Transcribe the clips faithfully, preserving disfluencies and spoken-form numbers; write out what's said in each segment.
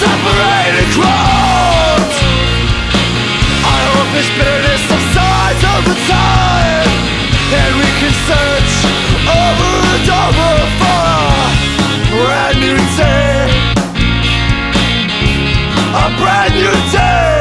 separated crowds. I hope this bitterness subsides over time, and we can search over and over for a brand new day, a brand new day.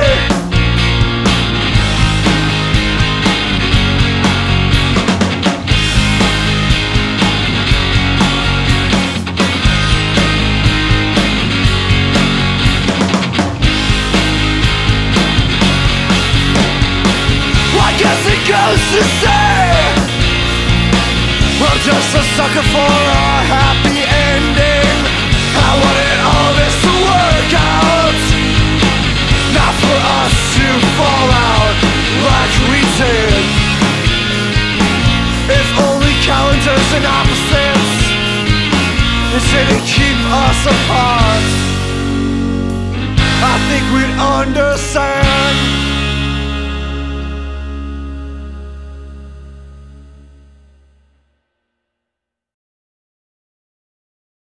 Goes to say we're just a sucker for a happy ending. I wanted all this to work out, not for us to fall out like we did. If only calendars and opposites didn't keep us apart, I think we'd understand